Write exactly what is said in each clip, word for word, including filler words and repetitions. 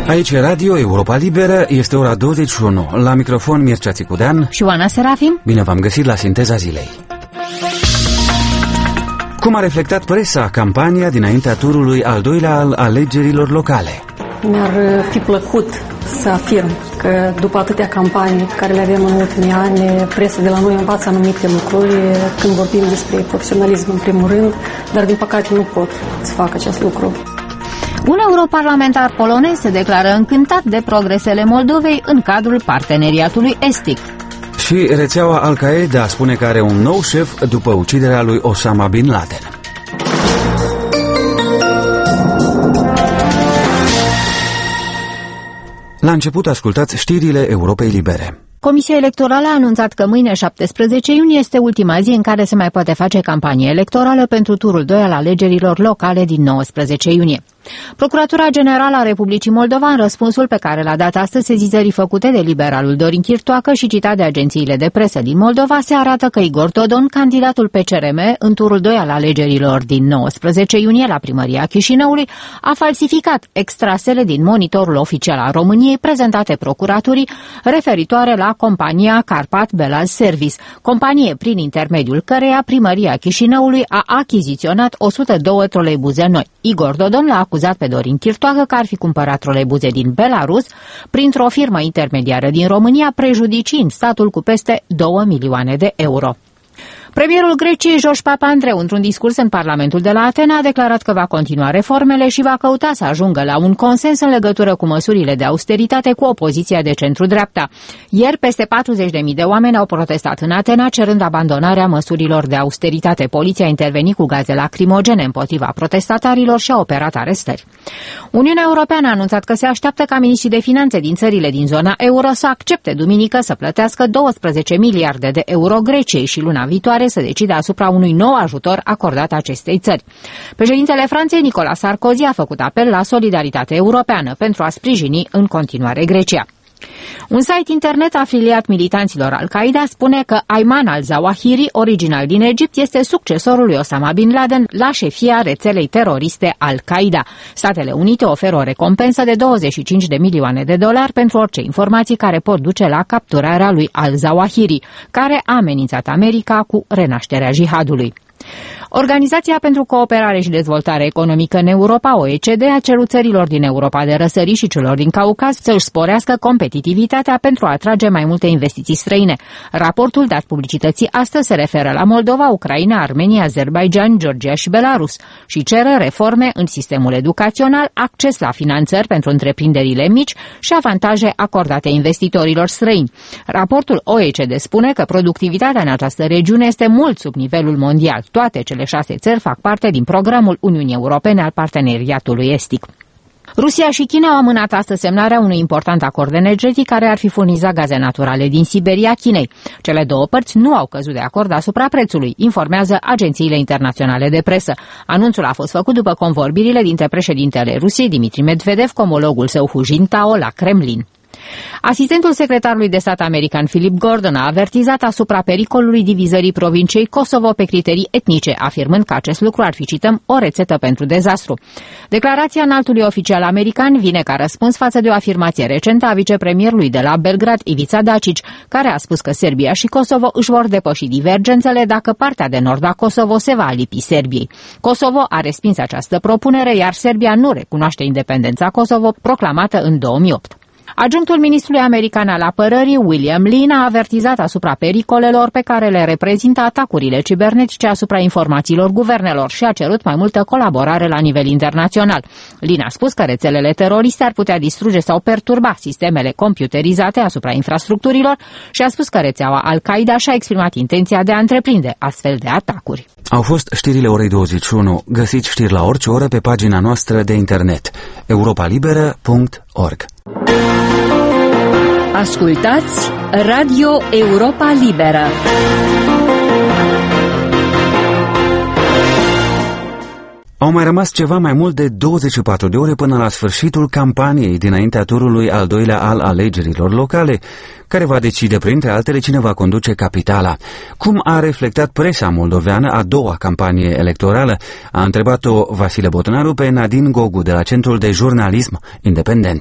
Aici e Radio Europa Liberă, este ora douăzeci și unu. La microfon Mircea Țicudean și Oana Serafim. Bine v-am găsit la Sinteza Zilei. Cum a reflectat presa campania dinaintea turului al doilea al alegerilor locale? Mi-ar fi plăcut să afirm că după atâtea campanii pe care le avem în ultimii ani, presa de la noi învață anumite lucruri când vorbim despre profesionalism în primul rând, dar din păcate nu pot să fac acest lucru. Un europarlamentar polonez se declară încântat de progresele Moldovei în cadrul parteneriatului estic. Și rețeaua Al-Qaeda spune că are un nou șef după uciderea lui Osama Bin Laden. La început ascultați știrile Europei Libere. Comisia Electorală a anunțat că mâine, șaptesprezece iunie, este ultima zi în care se mai poate face campanie electorală pentru turul doi al alegerilor locale din nouăsprezece iunie. Procuratura Generală a Republicii Moldova, în răspunsul pe care l-a dat astăzi sezizării făcute de liberalul Dorin Chirtoacă și citat de agențiile de presă din Moldova, se arată că Igor Dodon, candidatul P C R M în turul doi al alegerilor din nouăsprezece iunie la primăria Chișinăului, a falsificat extrasele din monitorul oficial al României prezentate procuraturii referitoare la compania Carpat Belaz Service, companie prin intermediul căreia primăria Chișinăului a achiziționat o sută doi troleibuze noi. Igor Dodon l-a acuzat pe Dorin Chirtoacă că ar fi cumpărat troleibuze din Belarus printr-o firmă intermediară din România, prejudiciind statul cu peste două milioane de euro. Premierul Greciei, George Papandreou, într-un discurs în Parlamentul de la Atena, a declarat că va continua reformele și va căuta să ajungă la un consens în legătură cu măsurile de austeritate cu opoziția de centru-dreapta. Ieri, peste patruzeci de mii de oameni au protestat în Atena, cerând abandonarea măsurilor de austeritate. Poliția a intervenit cu gaze lacrimogene împotriva protestatarilor și a operat arestări. Uniunea Europeană a anunțat că se așteaptă ca miniștrii de finanțe din țările din zona euro să accepte duminică să plătească douăsprezece miliarde de euro Greciei și luna viitoare să decide asupra unui nou ajutor acordat acestei țări. Președintele Franței, Nicolas Sarkozy, a făcut apel la solidaritate europeană pentru a sprijini în continuare Grecia. Un site internet afiliat militanților Al-Qaeda spune că Ayman al-Zawahiri, original din Egipt, este succesorul lui Osama Bin Laden la șefia rețelei teroriste Al-Qaeda. Statele Unite oferă o recompensă de douăzeci și cinci de milioane de dolari pentru orice informații care pot duce la capturarea lui al-Zawahiri, care a amenințat America cu renașterea jihadului. Organizația pentru Cooperare și Dezvoltare Economică în Europa, O E C D, a cerut țărilor din Europa de Răsărit și celor din Caucaz să își sporească competitivitatea pentru a atrage mai multe investiții străine. Raportul dat publicității astăzi se referă la Moldova, Ucraina, Armenia, Azerbaijan, Georgia și Belarus și cere reforme în sistemul educațional, acces la finanțări pentru întreprinderile mici și avantaje acordate investitorilor străini. Raportul O E C D spune că productivitatea în această regiune este mult sub nivelul mondial. Toate cele șase țări fac parte din programul Uniunii Europene al Parteneriatului Estic. Rusia și China au amânat astăzi semnarea unui important acord energetic care ar fi furnizat gaze naturale din Siberia Chinei. Cele două părți nu au căzut de acord asupra prețului, informează agențiile internaționale de presă. Anunțul a fost făcut după convorbirile dintre președintele Rusiei, Dmitri Medvedev, cu omologul său Hu Jintao la Kremlin. Asistentul secretarului de stat american Philip Gordon a avertizat asupra pericolului divizării provinciei Kosovo pe criterii etnice, afirmând că acest lucru ar fi, cităm, o rețetă pentru dezastru. Declarația înaltului oficial american vine ca răspuns față de o afirmație recentă a vicepremierului de la Belgrad, Ivica Dacic, care a spus că Serbia și Kosovo își vor depăși divergențele dacă partea de nord a Kosovo se va alipi Serbiei. Kosovo a respins această propunere, iar Serbia nu recunoaște independența Kosovo, proclamată în două mii opt. Adjunctul ministrului american al apărării, William Lynn, a avertizat asupra pericolelor pe care le reprezintă atacurile cibernetice asupra informațiilor guvernelor și a cerut mai multă colaborare la nivel internațional. Lynn a spus că rețelele teroriste ar putea distruge sau perturba sistemele computerizate asupra infrastructurilor și a spus că rețeaua Al-Qaeda și-a exprimat intenția de a întreprinde astfel de atacuri. Au fost știrile orei douăzeci și unu. Găsiți știri la orice oră pe pagina noastră de internet europa liberă punct org. Ascultați Radio Europa Liberă. Au mai rămas ceva mai mult de douăzeci și patru de ore până la sfârșitul campaniei dinaintea turului al doilea al alegerilor locale, care va decide, printre altele, cine va conduce capitala. Cum a reflectat presa moldoveană a doua campanie electorală? A întrebat-o Vasile Botnaru pe Nadine Gogu de la Centrul de Jurnalism Independent.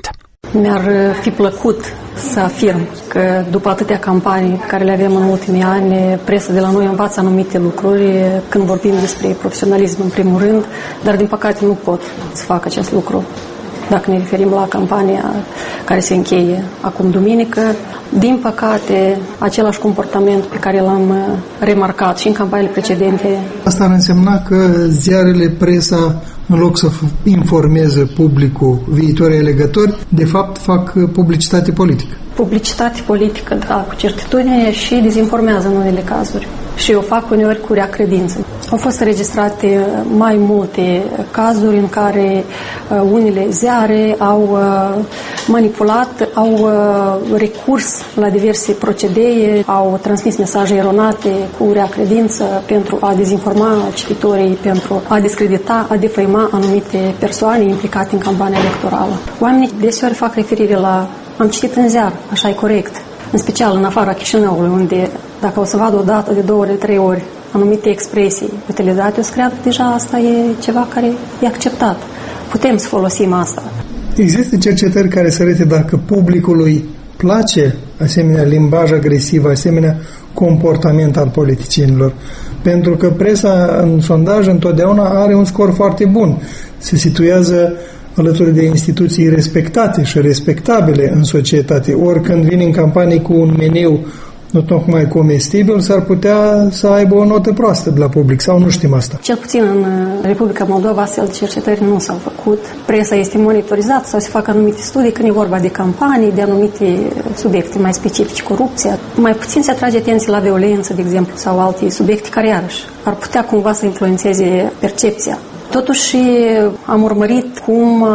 Mi-ar fi plăcut să afirm că după atâtea campanii pe care le avem în ultimii ani, presa de la noi învață anumite lucruri când vorbim despre profesionalism în primul rând, dar din păcate nu pot să fac acest lucru. Dacă ne referim la campania care se încheie acum duminică, din păcate, același comportament pe care l-am remarcat și în campaniile precedente. Asta ar însemna că ziarele, presa, în loc să informeze publicul, viitorii alegători, de fapt fac publicitate politică. Publicitate politică, da, cu certitudine, și dezinformează în unele cazuri. Și o fac uneori cu rea credință. Au fost înregistrate mai multe cazuri în care uh, unele ziare au uh, manipulat, au uh, recurs la diverse procedee, au transmis mesaje eronate cu rea credință pentru a dezinforma cititorii, pentru a discredita, a defăima anumite persoane implicate în campania electorală. Oamenii deseori fac referire la am citit în ziar, așa e corect, în special în afara Chișinăului, unde dacă o să vadă o dată, de două ori, de trei ori, anumite expresii utilizate, o să creadă că deja asta e ceva care e acceptat. Putem să folosim asta. Există cercetări care să arate dacă publicului place asemenea limbaj agresiv, asemenea comportament al politicienilor. Pentru că presa în sondaj întotdeauna are un scor foarte bun. Se situează alături de instituții respectate și respectabile în societate. Ori când vin în campanii cu un meniu nu tocmai comestibil, s-ar putea să aibă o notă proastă de la public, sau nu știm asta? Cel puțin în Republica Moldova astfel de cercetări nu s-au făcut. Presa este monitorizată sau se fac anumite studii când e vorba de campanii, de anumite subiecte mai specifice, corupția. Mai puțin se atrage atenție la violență, de exemplu, sau alte subiecte care, iarăși, ar putea cumva să influențeze percepția. Totuși am urmărit cum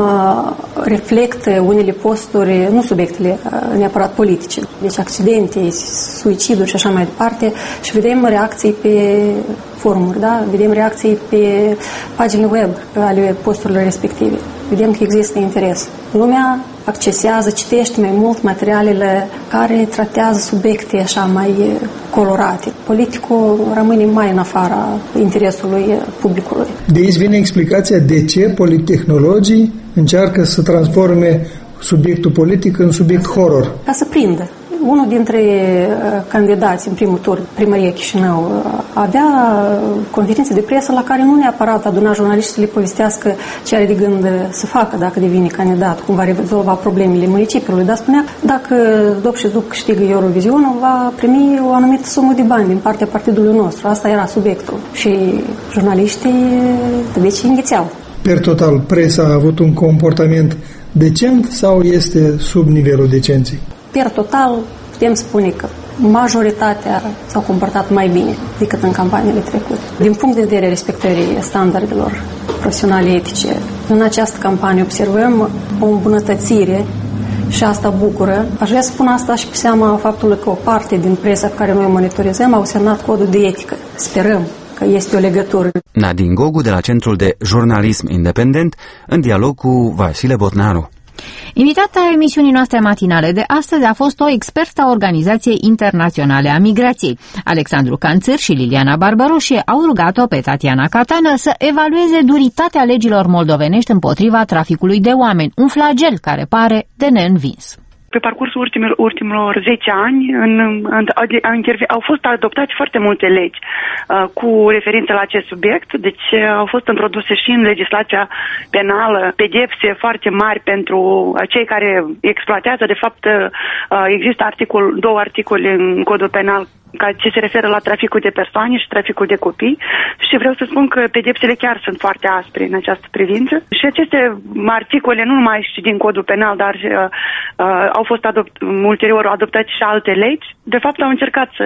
reflectă unele posturi, nu subiectele neapărat politice, deci accidente, suiciduri și așa mai departe, și vedem reacții pe forumuri, da? Vedem reacții pe paginile web ale posturilor respective. Vedem că există interes. Lumea accesează, citește mai mult materialele care tratează subiecte așa mai colorate. Politicul rămâne mai în afara interesului publicului. De aici vine explicația de ce politehnologii încearcă să transforme subiectul politic în subiect horror. Ca să prindă. Unul dintre candidați în primul tur, primăria Chișinău, avea conferințe de presă la care nu neapărat aduna jurnaliștii să le povestească ce are de gând să facă dacă devine candidat, cum va rezolva problemele municipiului, dar spunea dacă Zdop și Zdop câștigă Eurovizionul, va primi o anumită sumă de bani din partea partidului nostru. Asta era subiectul. Și jurnaliștii deci înghițeau. Per total, presa a avut un comportament decent sau este sub nivelul decenței? Per total, putem spune că majoritatea s-au comportat mai bine decât în campaniile trecute. Din punct de vedere respectării standardelor profesionale etice, în această campanie observăm o îmbunătățire și asta bucură. Aș vrea să spun asta și pe seama faptului că o parte din presa pe care noi o monitorizăm au semnat codul de etică. Sperăm că este o legătură. Nadine Gogu de la Centrul de Jurnalism Independent, în dialog cu Vasile Botnaru. Invitata emisiunii noastre matinale de astăzi a fost o expertă a Organizației Internaționale a Migrației. Alexandru Canțăr și Liliana Barbaroșie au rugat-o pe Tatiana Catană să evalueze duritatea legilor moldovenești împotriva traficului de oameni, un flagel care pare de neînvins. Pe parcursul ultimilor, ultimilor zece ani în, în, în, au fost adoptate foarte multe legi uh, cu referință la acest subiect, deci uh, au fost introduse și în legislația penală pedepse foarte mari pentru uh, cei care exploatează. De fapt, uh, există articol, două articole în codul penal ce se referă la traficul de persoane și traficul de copii, și vreau să spun că pedepsele chiar sunt foarte aspre în această privință. Și aceste articole, nu numai și din codul penal, dar uh, uh, au fost adopt, ulterior adoptate și alte legi, de fapt au încercat să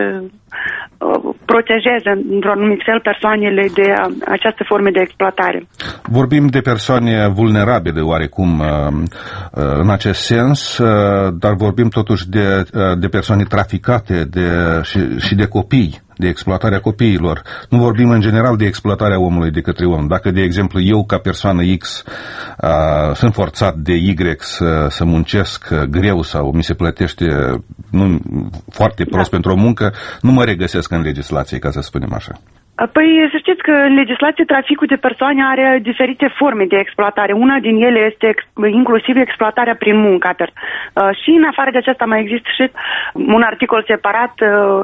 uh, protejeze într-un anumit fel persoanele de uh, această formă de exploatare. Vorbim de persoane vulnerabile oarecum uh, uh, în acest sens, uh, dar vorbim totuși de, uh, de persoane traficate de, și și de copii, de exploatarea copiilor. Nu vorbim în general de exploatarea omului de către om. Dacă, de exemplu, eu ca persoană X a, sunt forțat de Y să, să muncesc greu sau mi se plătește nu, foarte prost da. pentru o muncă, nu mă regăsesc în legislație, ca să spunem așa. Păi să știți că în legislație traficul de persoane are diferite forme de exploatare. Una din ele este inclusiv exploatarea prin muncă. Și în afară de aceasta mai există și un articol separat,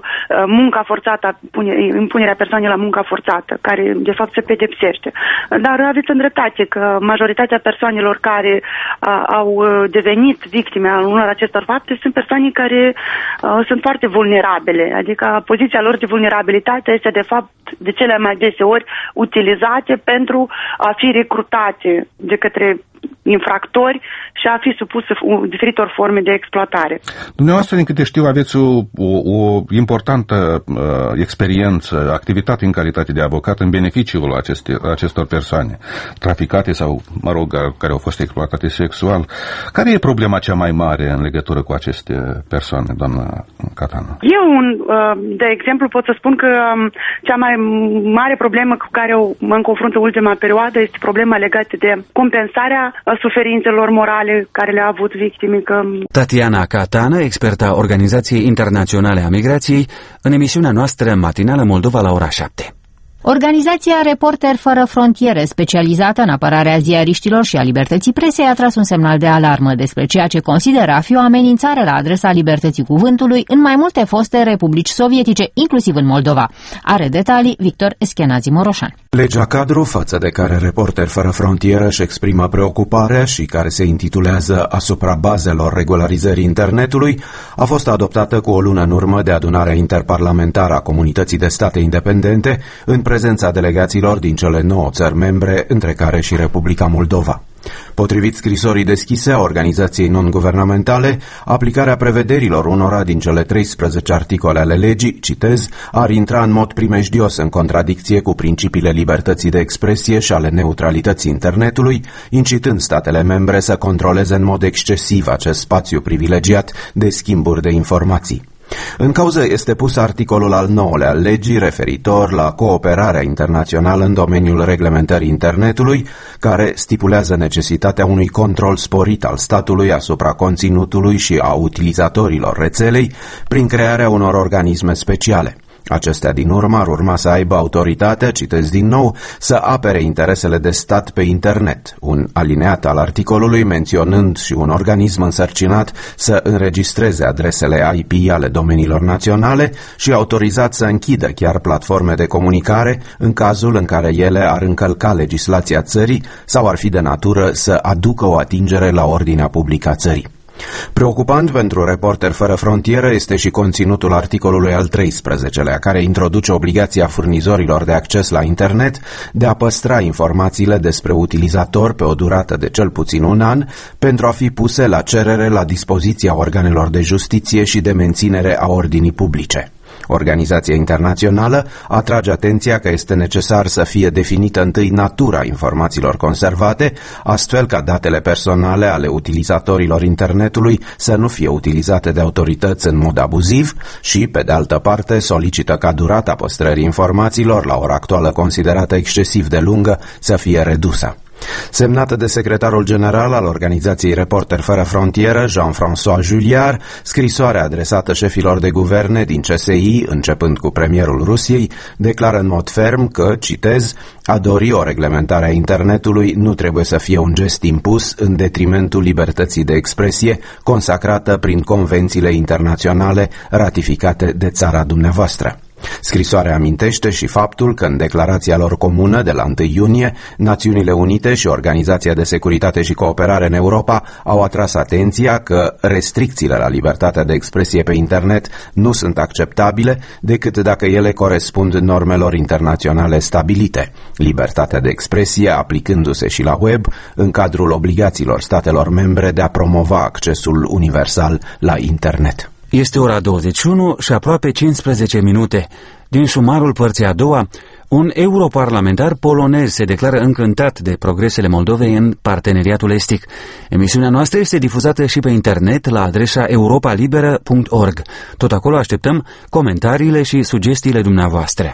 munca forțată, impunerea persoanei la munca forțată, care de fapt se pedepsește. Dar aveți în dreptate că majoritatea persoanelor care au devenit victime al unor acestor fapte sunt persoane care sunt foarte vulnerabile. Adică poziția lor de vulnerabilitate este de fapt de cele mai deseori utilizate pentru a fi recrutate de către infractori și a fi supuse diferitor forme de exploatare. Dumneavoastră, din câte știu, aveți o, o, o importantă uh, experiență, activitate în calitate de avocat în beneficiul aceste, acestor persoane traficate sau, mă rog, care au fost exploatate sexual. Care e problema cea mai mare în legătură cu aceste persoane, doamna Catana? Eu, un, uh, de exemplu, pot să spun că um, cea mai mare problemă cu care mă confrunt în ultima perioadă este problema legată de compensarea suferințelor morale care le-a avut victime. Că... Tatiana Catana, experta Organizației Internaționale a Migrației, în emisiunea noastră matinală Moldova la ora șapte. Organizația Reporteri Fără Frontiere, specializată în apărarea ziariștilor și a libertății presei, a tras un semnal de alarmă despre ceea ce consideră a fi o amenințare la adresa libertății cuvântului în mai multe foste republici sovietice, inclusiv în Moldova. Are detalii Victor Eschenazi Moroșan. Legea cadru față de care Reporteri Fără Frontieră își exprimă preocuparea și care se intitulează Asupra bazelor regularizării internetului a fost adoptată cu o lună în urmă de Adunarea Interparlamentară a Comunității de State Independente în prezența delegaților din cele nouă țări membre, între care și Republica Moldova. Potrivit scrisorii deschise a organizației non-guvernamentale, aplicarea prevederilor unora din cele treisprezece articole ale legii, citez, ar intra în mod primejdios în contradicție cu principiile libertății de expresie și ale neutralității internetului, incitând statele membre să controleze în mod excesiv acest spațiu privilegiat de schimburi de informații. În cauză este pus articolul al nouălea al legii referitor la cooperarea internațională în domeniul reglementării internetului, care stipulează necesitatea unui control sporit al statului asupra conținutului și a utilizatorilor rețelei prin crearea unor organisme speciale. Acestea din urmă ar urma să aibă autoritatea, citez din nou, să apere interesele de stat pe internet, un alineat al articolului menționând și un organism însărcinat să înregistreze adresele I P ale domeniilor naționale și autorizat să închidă chiar platforme de comunicare în cazul în care ele ar încălca legislația țării sau ar fi de natură să aducă o atingere la ordinea publică a țării. Preocupant pentru Reporteri Fără Frontieră este și conținutul articolului al treisprezecelea, care introduce obligația furnizorilor de acces la internet de a păstra informațiile despre utilizator pe o durată de cel puțin un an pentru a fi puse la cerere la dispoziția organelor de justiție și de menținere a ordinii publice. Organizația internațională atrage atenția că este necesar să fie definită întâi natura informațiilor conservate, astfel ca datele personale ale utilizatorilor internetului să nu fie utilizate de autorități în mod abuziv și, pe de altă parte, solicită ca durata păstrării informațiilor, la ora actuală considerată excesiv de lungă, să fie redusă. Semnată de secretarul general al organizației Reporteri Fără Frontieră, Jean-François Juliard, scrisoarea adresată șefilor de guverne din C S I, începând cu premierul Rusiei, declară în mod ferm că, citez, a dori o reglementare a internetului nu trebuie să fie un gest impus în detrimentul libertății de expresie consacrată prin convențiile internaționale ratificate de țara dumneavoastră. Scrisoarea amintește și faptul că în declarația lor comună de la întâi iunie, Națiunile Unite și Organizația de Securitate și Cooperare în Europa au atras atenția că restricțiile la libertatea de expresie pe internet nu sunt acceptabile decât dacă ele corespund normelor internaționale stabilite. Libertatea de expresie aplicându-se și la web în cadrul obligațiilor statelor membre de a promova accesul universal la internet. Este ora douăzeci și unu și aproape cincisprezece minute. Din șumarul părții a doua, un europarlamentar polonez se declară încântat de progresele Moldovei în parteneriatul estic. Emisiunea noastră este difuzată și pe internet la adresa europa liberă punct org. Tot acolo așteptăm comentariile și sugestiile dumneavoastră.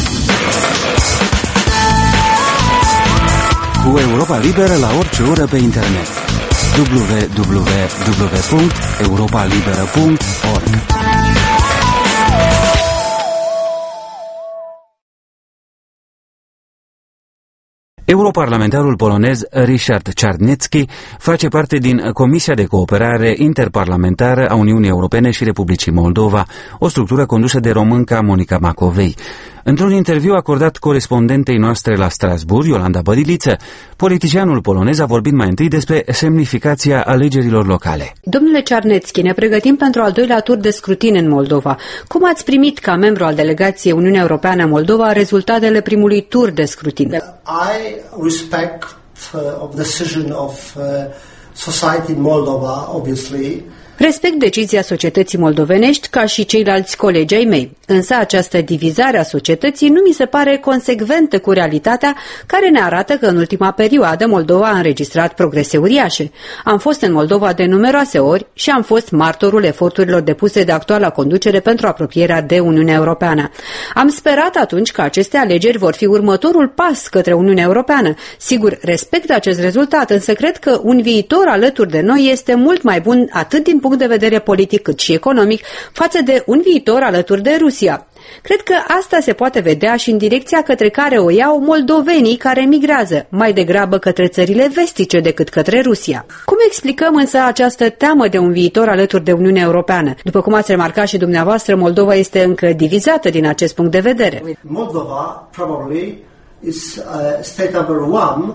Cu Europa Liberă la orice oră pe internet. w w w punct europa liberă punct org Europarlamentarul polonez Ryszard Czarnecki face parte din Comisia de Cooperare Interparlamentară a Uniunii Europene și Republicii Moldova, o structură condusă de românca Monica Macovei. Într-un interviu acordat corespondentei noastre la Strasbourg, Iolanda Bădiliță, politicianul polonez a vorbit mai întâi despre semnificația alegerilor locale. Domnule Czarnecki, ne pregătim pentru al doilea tur de scrutin în Moldova. Cum ați primit ca membru al delegației Uniunea Europeană Moldova rezultatele primului tur de scrutin? I respect uh, of decision of uh, society in Moldova, obviously. Respect decizia societății moldovenești ca și ceilalți colegi ai mei, însă această divizare a societății nu mi se pare consecventă cu realitatea care ne arată că în ultima perioadă Moldova a înregistrat progrese uriașe. Am fost în Moldova de numeroase ori și am fost martorul eforturilor depuse de actuala conducere pentru apropierea de Uniunea Europeană. Am sperat atunci că aceste alegeri vor fi următorul pas către Uniunea Europeană. Sigur, respect acest rezultat, însă cred că un viitor alături de noi este mult mai bun atât din punct de vedere politic cât și economic față de un viitor alături de Rusia. Cred că asta se poate vedea și în direcția către care o iau moldovenii care migrează, mai degrabă către țările vestice decât către Rusia. Cum explicăm însă această teamă de un viitor alături de Uniunea Europeană? După cum ați remarcat și dumneavoastră, Moldova este încă divizată din acest punct de vedere. Moldova, probably, is uh, state number one.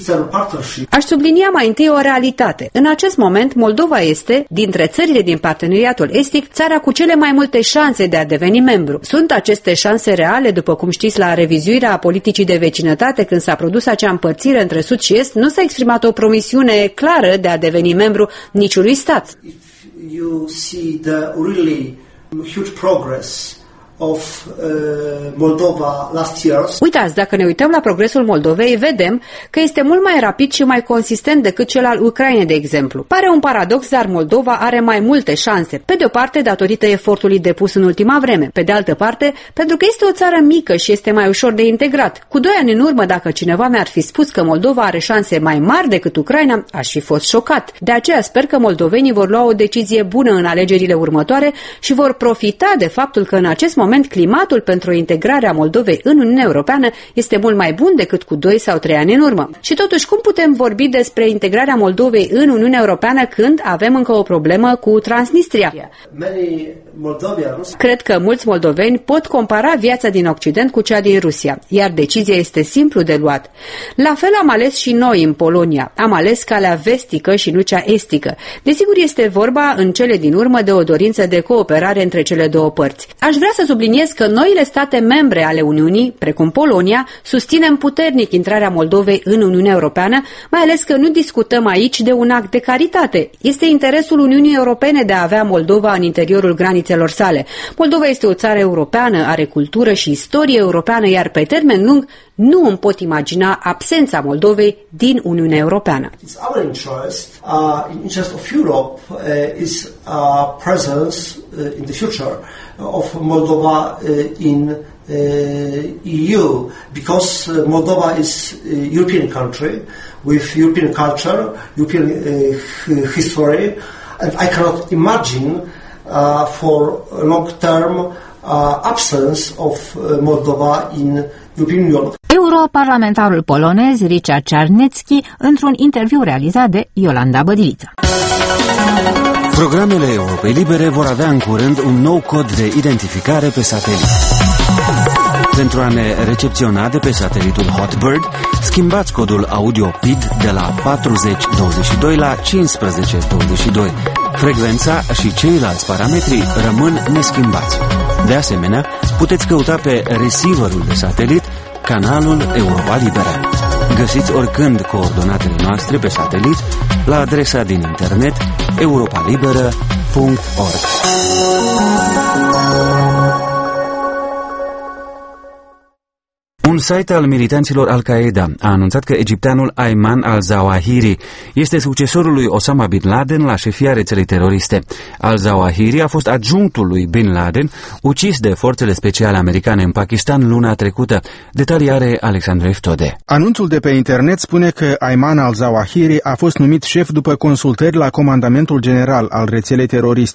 Aș sublinia mai întâi o realitate. În acest moment, Moldova este, dintre țările din parteneriatul estic, țara cu cele mai multe șanse de a deveni membru. Sunt aceste șanse reale, după cum știți, la revizuirea politicii de vecinătate, când s-a produs acea împărțire între sud și est, nu s-a exprimat o promisiune clară de a deveni membru niciunui stat. If you see the really huge progress of uh, Moldova last year. Uitați, dacă ne uităm la progresul Moldovei, vedem că este mult mai rapid și mai consistent decât cel al Ucrainei, de exemplu. Pare un paradox, dar Moldova are mai multe șanse. Pe de o parte, datorită efortului depus în ultima vreme. Pe de altă parte, pentru că este o țară mică și este mai ușor de integrat. Cu doi ani în urmă, dacă cineva mi-ar fi spus că Moldova are șanse mai mari decât Ucraina, aș fi fost șocat. De aceea sper că moldovenii vor lua o decizie bună în alegerile următoare și vor profita de faptul că în acest moment climatul pentru integrarea Moldovei în Uniunea Europeană este mult mai bun decât cu doi sau trei ani în urmă. Și totuși, cum putem vorbi despre integrarea Moldovei în Uniunea Europeană când avem încă o problemă cu Transnistria? Cred că mulți moldoveni pot compara viața din Occident cu cea din Rusia, iar decizia este simplu de luat. La fel am ales și noi în Polonia. Am ales calea vestică și nu cea estică. Desigur, este vorba în cele din urmă de o dorință de cooperare între cele două părți. Aș vrea să subliniez că noile state membre ale Uniunii, precum Polonia, susținem puternic intrarea Moldovei în Uniunea Europeană, mai ales că nu discutăm aici de un act de caritate. Este interesul Uniunii Europene de a avea Moldova în interiorul granițelor sale. Moldova este o țară europeană, are cultură și istorie europeană, iar pe termen lung nu îmi pot imagina absența Moldovei din Uniunea Europeană. It's our interest, uh, in interest of Europe, uh, is uh, presence uh, in the future of Moldova uh, in uh, E U, because uh, Moldova is a European country with European culture, European uh, history, and I cannot imagine uh, for a long term uh, absence of uh, Moldova in European Union. Europarlamentarul polonez Ryszard Czarnecki într-un interviu realizat de Iolanda Bădiliță. Programele Europei Libere vor avea în curând un nou cod de identificare pe satelit. Pentru a ne recepționa de pe satelitul Hotbird, schimbați codul audio P I D de la patruzeci douăzeci și doi la cincisprezece douăzeci și doi. Frecvența și ceilalți parametri rămân neschimbați. De asemenea, puteți căuta pe receiverul de satelit canalul Europa Liberă. Găsiți oricând coordonatele noastre pe satelit la adresa din internet europalibera punct org. Un site al militanților Al-Qaeda a anunțat că egipteanul Ayman al-Zawahiri este succesorul lui Osama Bin Laden la șefia rețelei teroriste. Al-Zawahiri a fost adjunctul lui Bin Laden, ucis de forțele speciale americane în Pakistan luna trecută. Detalii are Alexandru Eftode. Anunțul de pe internet spune că Ayman al-Zawahiri a fost numit șef după consultări la comandamentul general al rețelei teroriste.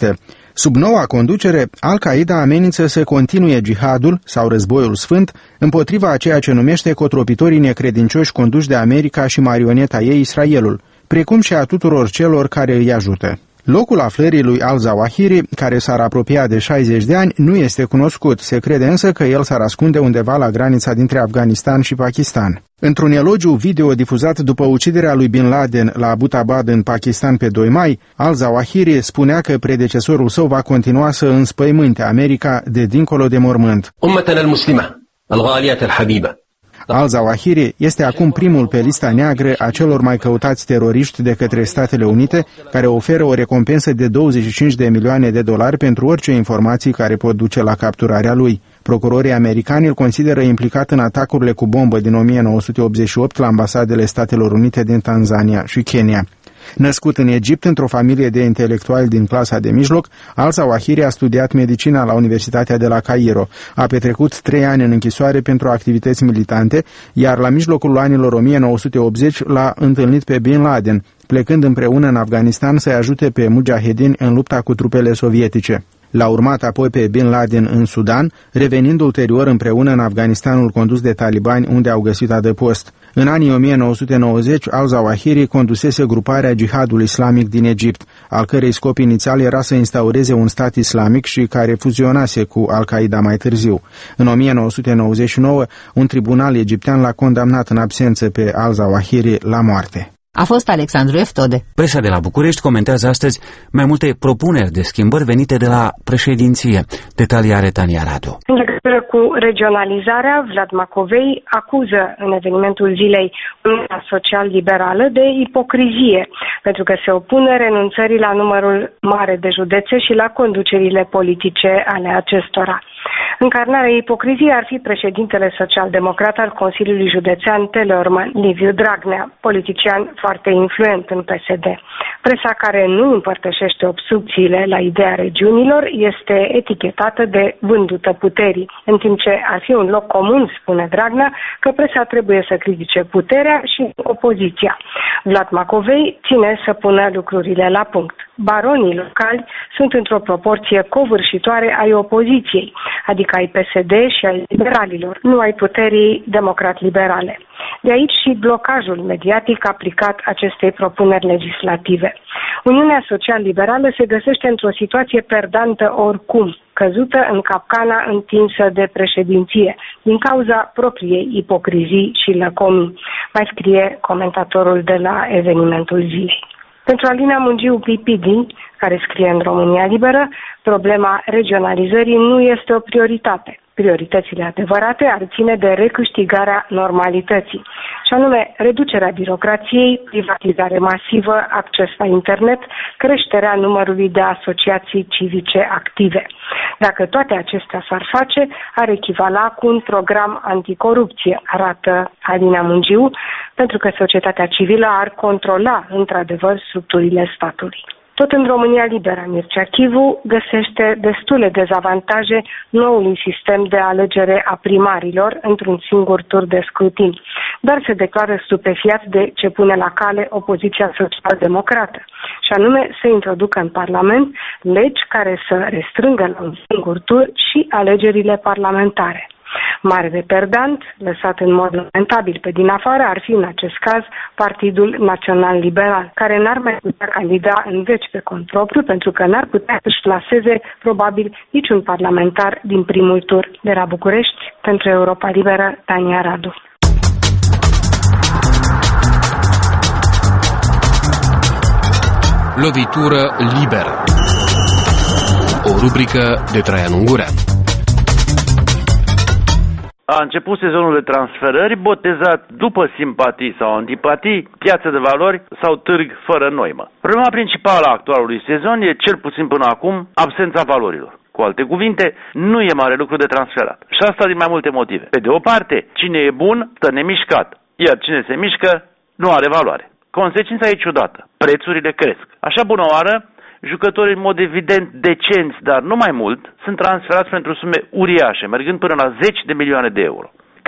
Sub noua conducere, Al-Qaeda amenință să continue jihadul sau războiul sfânt împotriva a ceea ce numește cotropitorii necredincioși conduși de America și marioneta ei Israelul, precum și a tuturor celor care îi ajută. Locul aflării lui al-Zawahiri, care s-ar apropia de șaizeci de ani, nu este cunoscut. Se crede însă că el s-ar ascunde undeva la granița dintre Afganistan și Pakistan. Într-un elogiu video difuzat după uciderea lui Bin Laden la Abbottabad în Pakistan pe doi mai, al-Zawahiri spunea că predecesorul său va continua să înspăimânte America de dincolo de mormânt. Ummatana al-muslima, al-ghaliyat al-habiba. Al-Zawahiri este acum primul pe lista neagră a celor mai căutați teroriști de către Statele Unite, care oferă o recompensă de douăzeci și cinci de milioane de dolari pentru orice informații care pot duce la capturarea lui. Procurorii americani îl consideră implicat în atacurile cu bombă din o mie nouă sute optzeci și opt la ambasadele Statelor Unite din Tanzania și Kenya. Născut în Egipt într-o familie de intelectuali din clasa de mijloc, al-Zawahiri a studiat medicina la Universitatea de la Cairo. A petrecut trei ani în închisoare pentru activități militante, iar la mijlocul anilor o mie nouă sute optzeci l-a întâlnit pe Bin Laden, plecând împreună în Afganistan să-i ajute pe mujahedini în lupta cu trupele sovietice. L-a urmat apoi pe Bin Laden în Sudan, revenind ulterior împreună în Afganistanul condus de talibani, unde au găsit adăpost. În anii o mie nouă sute nouăzeci, al-Zawahiri condusese gruparea Jihadul Islamic din Egipt, al cărei scop inițial era să instaureze un stat islamic și care fuzionase cu Al-Qaeda mai târziu. În o mie nouă sute nouăzeci și nouă, un tribunal egiptean l-a condamnat în absență pe al-Zawahiri la moarte. A fost Alexandru Eftode. Presa de la București comentează astăzi mai multe propuneri de schimbări venite de la președinție. Detalii are Tania Radu. În legătură cu regionalizarea, Vlad Macovei acuză în evenimentul zilei Uniunea Social-Liberală de ipocrizie, pentru că se opune renunțării la numărul mare de județe și la conducerile politice ale acestora. Încarnarea ipocriziei ar fi președintele social-democrat al Consiliului Județean Teleorman, Liviu Dragnea, politician foarte influent în P S D. Presa care nu împărtășește obstrucțiile la ideea regiunilor este etichetată de vândută puterii, în timp ce ar fi un loc comun, spune Dragnea, că presa trebuie să critique puterea și opoziția. Vlad Macovei ține să pună lucrurile la punct. Baronii locali sunt într-o proporție covârșitoare ai opoziției, adică ai P S D și ai liberalilor, nu ai puterii democrat-liberale. De aici și blocajul mediatic aplicat acestei propuneri legislative. Uniunea Social-Liberală se găsește într-o situație perdantă oricum, căzută în capcana întinsă de președinție, din cauza propriei ipocrizii și lăcomii, mai scrie comentatorul de la evenimentul zilei. Pentru Alina Mungiu Pipidi, care scrie în România Liberă, problema regionalizării nu este o prioritate. Prioritățile adevărate ar ține de recâștigarea normalității, și anume reducerea birocrației, privatizare masivă, acces la internet, creșterea numărului de asociații civice active. Dacă toate acestea s-ar face, ar echivala cu un program anticorupție, arată Alina Mungiu, pentru că societatea civilă ar controla într-adevăr structurile statului. Tot în România Liberă, Mircea Chivu găsește destule dezavantaje noului sistem de alegere a primarilor într-un singur tur de scrutin, dar se declară stupefiat de ce pune la cale opoziția social-democrată, și anume să introducă în Parlament legi care să restrângă la un singur tur și alegerile parlamentare. Marele perdant, lăsat în mod lamentabil pe din afară, ar fi în acest caz Partidul Național Liberal, care n-ar mai putea candida în veci pe cont propriu, pentru că n-ar putea să-și plaseze probabil niciun parlamentar din primul tur. De la București, pentru Europa Liberă, Tania Radu. Lovitură liberă. O rubrică de Traian Ungurean. A început sezonul de transferări, botezat după simpatii sau antipatii, piață de valori sau târg fără noimă. Problema principală a actualului sezon e, cel puțin până acum, absența valorilor. Cu alte cuvinte, nu e mare lucru de transferat. Și asta din mai multe motive. Pe de o parte, cine e bun, stă nemișcat, iar cine se mișcă, nu are valoare. Consecința e ciudată. Prețurile cresc. Așa bună oară, jucători în mod evident decenți, dar nu mai mult, sunt transferați pentru sume uriașe, mergând până la zeci de milioane de euro.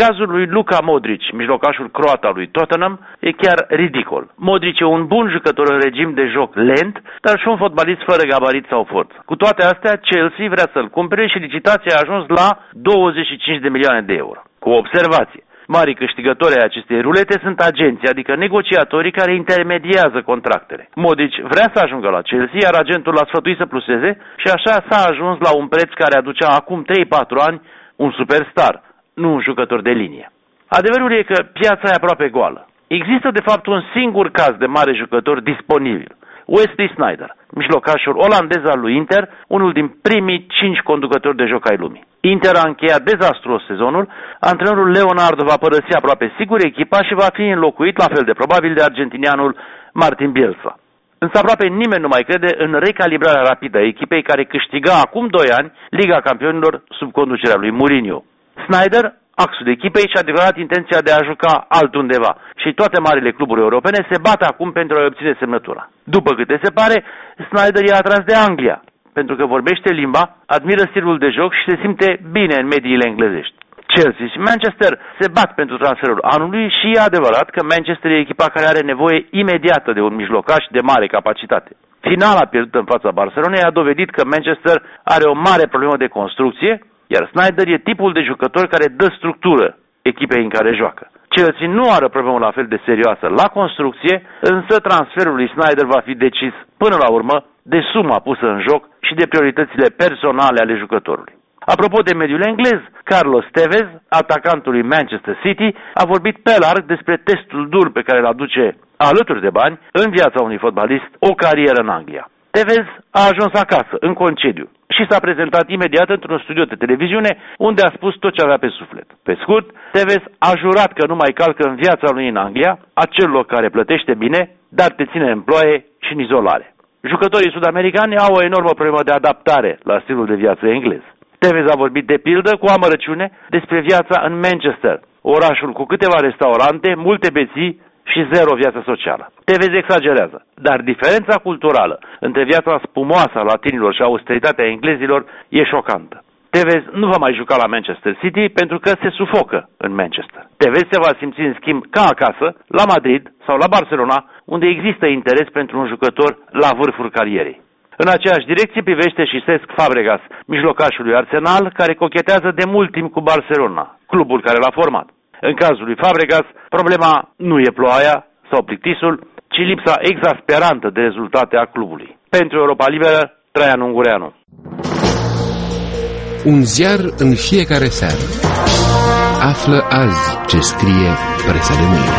Cazul lui Luka Modric, mijlocașul croat al lui Tottenham, e chiar ridicol. Modric e un bun jucător în regim de joc lent, dar și un fotbalist fără gabarit sau forță. Cu toate astea, Chelsea vrea să-l cumpere și licitația a ajuns la douăzeci și cinci de milioane de euro. Cu o observație. Marii câștigători ai acestei rulete sunt agenții, adică negociatorii care intermediază contractele. Modric vrea să ajungă la Chelsea, iar agentul l-a sfătuit să pluseze și așa s-a ajuns la un preț care aducea acum trei patru ani un superstar, nu un jucător de linie. Adevărul e că piața e aproape goală. Există de fapt un singur caz de mare jucător disponibil, Wesley Sneijder, mijlocașul olandez al lui Inter, unul din primii cinci conducători de joc ai lumii. Inter a încheiat dezastruos sezonul, antrenorul Leonardo va părăsi aproape sigur echipa și va fi înlocuit la fel de probabil de argentinianul Martin Bielsa. Însă aproape nimeni nu mai crede în recalibrarea rapidă a echipei care câștiga acum doi ani Liga Campionilor sub conducerea lui Mourinho. Sneijder, axul echipei, și-a declarat intenția de a juca altundeva și toate marile cluburi europene se bat acum pentru a obține semnătura. După câte se pare, Sneijder e atras de Anglia, pentru că vorbește limba, admiră stilul de joc și se simte bine în mediile englezești. Chelsea și Manchester se bat pentru transferul anului și e adevărat că Manchester e echipa care are nevoie imediată de un mijlocaș de mare capacitate. Finala pierdută în fața Barcelonei a dovedit că Manchester are o mare problemă de construcție, iar Sneijder e tipul de jucător care dă structură echipei în care joacă. Chelsea nu are o problemă la fel de serioasă la construcție, însă transferul lui Sneijder va fi decis până la urmă de suma pusă în joc și de prioritățile personale ale jucătorului. Apropo de mediul englez, Carlos Tevez, atacantul lui Manchester City, a vorbit pe larg despre testul dur pe care îl aduce alături de bani în viața unui fotbalist o carieră în Anglia. Tevez a ajuns acasă, în concediu, și s-a prezentat imediat într-un studio de televiziune unde a spus tot ce avea pe suflet. Pe scurt, Tevez a jurat că nu mai calcă în viața lui în Anglia, acel loc care plătește bine, dar te ține în ploaie și în izolare. Jucătorii sud-americani au o enormă problemă de adaptare la stilul de viață englez. Tevez a vorbit de pildă cu amărăciune despre viața în Manchester, orașul cu câteva restaurante, multe beții și zero viață socială. Tevez exagerează, dar diferența culturală între viața spumoasă a latinilor și austeritatea englezilor e șocantă. Tevez nu va mai juca la Manchester City pentru că se sufocă în Manchester. Tevez se va simți în schimb ca acasă, la Madrid sau la Barcelona, unde există interes pentru un jucător la vârful carierei. În aceeași direcție privește și Cesc Fabregas, mijlocașul lui Arsenal, care cochetează de mult timp cu Barcelona, clubul care l-a format. În cazul lui Fabregas, problema nu e ploaia sau plictisul, ci lipsa exasperantă de rezultate a clubului. Pentru Europa Liberă, Traian Ungureanu. Un ziar în fiecare seară. Află azi ce scrie presa de mâine.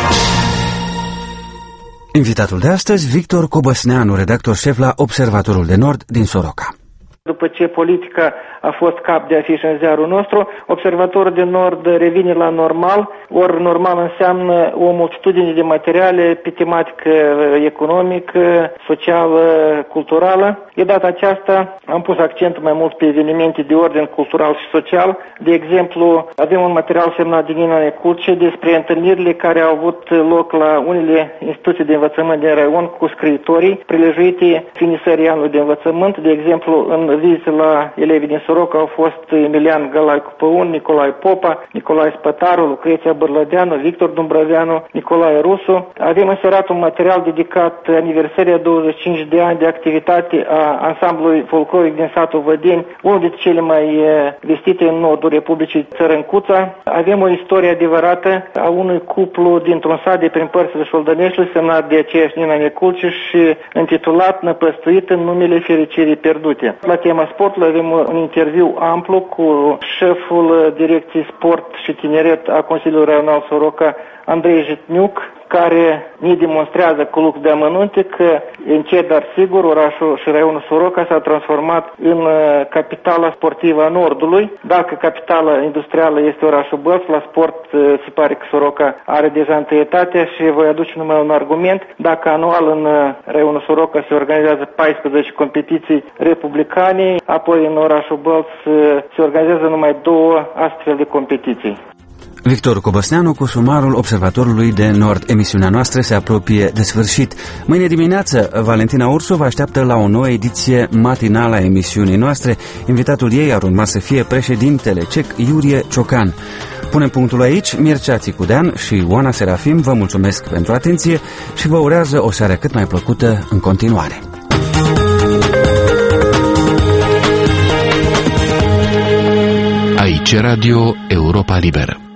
Invitatul de astăzi, Victor Cobăsneanu, redactor șef la Observatorul de Nord din Soroca. După ce politica a fost cap de afiș în ziarul nostru, Observatorul de Nord revine la normal, ori normal înseamnă o multitudine de materiale pe tematică economică, socială, culturală. De data aceasta am pus accentul mai mult pe evenimente de ordin cultural și social. De exemplu, avem un material semnat de Nina Neculce despre întâlnirile care au avut loc la unele instituții de învățământ din raion cu scriitorii, prilejuite finisării anului de învățământ. De exemplu, în vizite la elevii din Soroca au fost Emilian Gălaicu Păun, Nicolae Popa, Nicolae Spătaru, Lucreția Bărlădeanu, Victor Dumbrăveanu, Nicolae Rusu. Avem înserat un material dedicat aniversării a douăzeci și cinci de ani de activitate a ansamblului folcloric din satul Vădeni, unul dintre cele mai vestite în nordul Republicii Țărâncuța. Avem o istorie adevărată a unui cuplu dintr-un sat de prin părțile Șoldăneștiului, semnat de aceeași Nina Neculce și intitulat Năpăstuit în numele fericirii pierdute. La tema sportului avem un interviu amplu cu șeful Direcției Sport și Tineret a Consiliului Raional Soroca, Andrei Jitniuc, care ne demonstrează cu lux de amănunte că, încet dar sigur, orașul și raionul Soroca s-a transformat în capitala sportivă a Nordului. Dacă capitala industrială este orașul Bălți, la sport se pare că Soroca are deja întâietatea și voi aduce numai un argument. Dacă anual în raionul Soroca se organizează paisprezece competiții republicane, apoi în orașul Bălți se organizează numai două astfel de competiții. Victor Cobăsneanu cu sumarul Observatorului de Nord. Emisiunea noastră se apropie de sfârșit. Mâine dimineață, Valentina Ursu vă așteaptă la o nouă ediție matinală a emisiunii noastre. Invitatul ei ar urma să fie președintele cec Iurie Ciocan. Punem punctul aici. Mircea Țicudean și Oana Serafim vă mulțumesc pentru atenție și vă urează o seară cât mai plăcută în continuare. Aici Radio Europa Liberă.